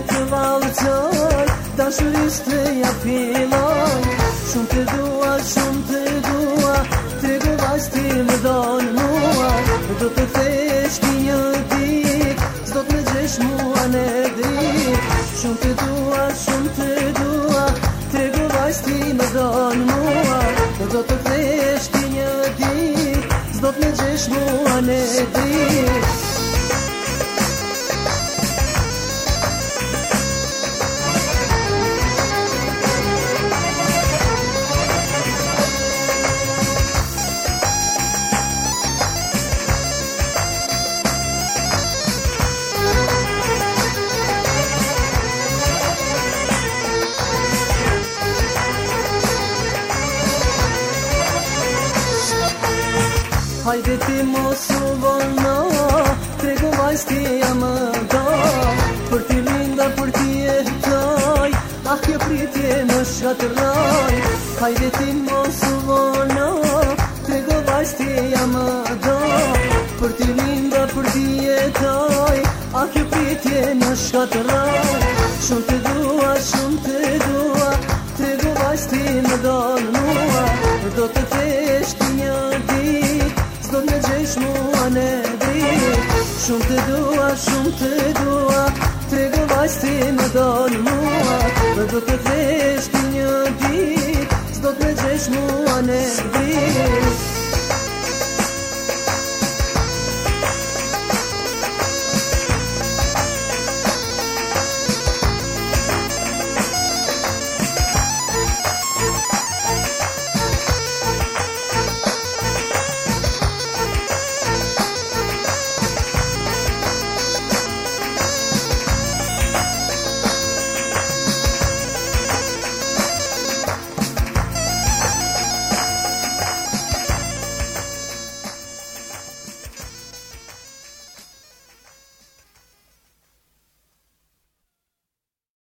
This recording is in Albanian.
të valëqoj, dashurisht të ja filloj. Shumë të dua, tregu vajzë ti më donë mua. Do të thesh ti një dit, s'do të më gjesh mua në drit. Shumë të dua, tregu vajzë ti më donë mua. Do të thesh ti një dit, s'do të më gjesh mua në drit. Hajde ti mos u vono, tregu vajzë ti jam do. Për ti linda, për ti jetoj, ah kjo pritje më shkatërroj. Hajde ti mos u vono, tregu vajzë ti jam do. Për ti linda, për ti jetoj, ah kjo pritje më shkatërroj. Shumë të dua, tregu vajzë ti më donë mua. Do të thesh ti një dit, s'do të më gjesh mua në drit. Shumë të dua, tregu vajzë ti më donë mua. Do të thesh ti një dit, s'do të më gjesh mua në drit.